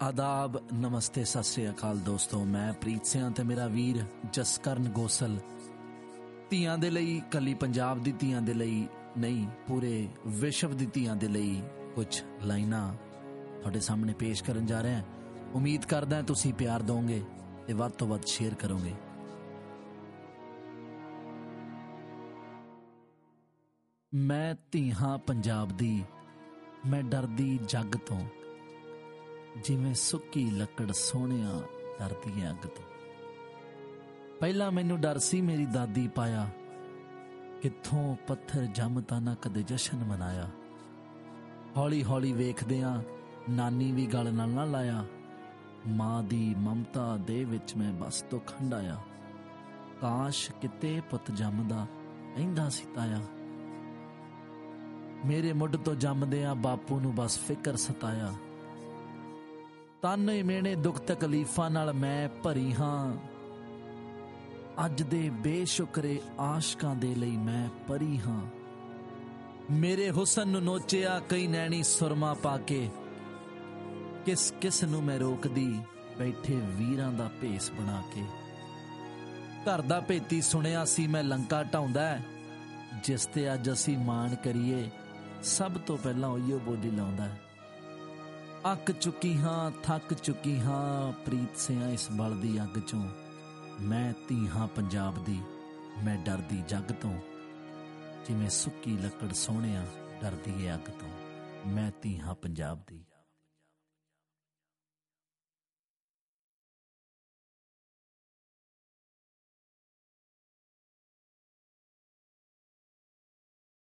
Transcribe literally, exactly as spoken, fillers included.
आदाब, नमस्ते, सत श्री अकाल दोस्तों। मैं प्रीत सिंह ते मेरा वीर जसकरण गोसल ਧੀਆਂ ਦੇ ਲਈ, ਕੱਲੀ ਪੰਜਾਬ ਦੀ ਧੀਆਂ ਦੇ ਲਈ ਨਹੀਂ, ਪੂਰੇ ਵਿਸ਼ਵ ਦੀ ਧੀਆਂ ਦੇ ਲਈ ਕੁਝ ਲਾਈਨਾਂ ਤੁਹਾਡੇ ਸਾਹਮਣੇ ਪੇਸ਼ ਕਰਨ ਜਾ ਰਹੇ ਹਾਂ। ਉਮੀਦ ਕਰਦਾ ਹਾਂ ਤੁਸੀਂ ਪਿਆਰ ਦਿਓਗੇ ਤੇ ਵੱਧ ਤੋਂ ਵੱਧ ਸ਼ੇਅਰ ਕਰੋਗੇ। ਮੈਂ ਧੀ ਹਾਂ ਪੰਜਾਬ ਦੀ, ਮੈਂ ਡਰਦੀ ਜੱਗ ਤੋਂ, ਜਿਵੇਂ ਸੁੱਕੀ ਲੱਕੜ ਸੋਹਣਿਆ ਡਰਦੀ ਹੈ ਅੱਗ ਤੋਂ। ਪਹਿਲਾਂ ਮੈਨੂੰ ਡਰ ਸੀ ਮੇਰੀ ਦਾਦੀ ਪਾਇਆ, ਕਿੱਥੋਂ ਪੱਥਰ ਜੰਮ ਤਾਂ ਨਾ ਕਦੇ ਜਸ਼ਨ ਮਨਾਇਆ। ਹੌਲੀ ਹੌਲੀ ਵੇਖਦਿਆਂ ਨਾਨੀ ਵੀ ਗਲ ਨਾਲ ਨਾ ਲਾਇਆ, ਮਾਂ ਦੀ ਮਮਤਾ ਦੇ ਵਿੱਚ ਮੈਂ ਬਸ ਤੋਂ ਖੰਡਾਇਆ। ਕਾਸ਼ ਕਿਤੇ ਪੁੱਤ ਜੰਮਦਾ ਕਹਿੰਦਾ ਸੀ ਤਾਇਆ, ਮੇਰੇ ਮੁੱਢ ਤੋਂ ਜੰਮਦਿਆਂ ਬਾਪੂ ਨੂੰ ਬਸ ਫਿਕਰ ਸਤਾਇਆ। ਤਾਨੇ ਮੇਣੇ ਦੁੱਖ ਤਕਲੀਫਾਂ ਨਾਲ ਮੈਂ ਭਰੀ ਹਾਂ, ਅੱਜ ਦੇ ਬੇਸ਼ੁਕਰੇ ਆਸ਼ਕਾਂ ਦੇ ਲਈ ਮੈਂ ਪਰੀ ਹਾਂ। ਮੇਰੇ ਹੁਸਨ ਨੂੰ ਨੋਚਿਆ ਕਈ ਨੈਣੀ ਸੁਰਮਾ ਪਾ ਕੇ, ਕਿਸ ਕਿਸ ਨੂੰ ਮੈਂ ਰੋਕਦੀ ਬੈਠੇ ਵੀਰਾਂ ਦਾ ਭੇਸ ਬਣਾ ਕੇ। ਘਰ ਦਾ ਭੇਤੀ ਸੁਣਿਆ ਸੀ ਮੈਂ ਲੰਕਾ ਢਾਉਂਦਾ, ਜਿਸ ਤੇ ਅੱਜ ਅਸੀਂ ਮਾਣ ਕਰੀਏ ਸਭ ਤੋਂ ਪਹਿਲਾਂ ਉਹੀਓ ਬੋਲੀ ਲਾਉਂਦਾ। ਅੱਕ ਚੁੱਕੀ ਹਾਂ, ਥੱਕ ਚੁੱਕੀ ਹਾਂ, ਪ੍ਰੀਤ ਸਿਆਂ ਇਸ ਬਲਦੀ ਅੱਗ ਚੋਂ। ਮੈਂ ਧੀ ਹਾਂ ਪੰਜਾਬ ਦੀ, ਮੈਂ ਡਰਦੀ ਜੱਗ ਤੋਂ, ਜਿਵੇਂ ਸੁੱਕੀ ਲੱਕੜ ਸੋਹਣਿਆ ਡਰਦੀ ਏ ਅੱਗ ਤੋਂ। ਮੈਂ ਧੀ ਹਾਂ ਪੰਜਾਬ ਦੀ।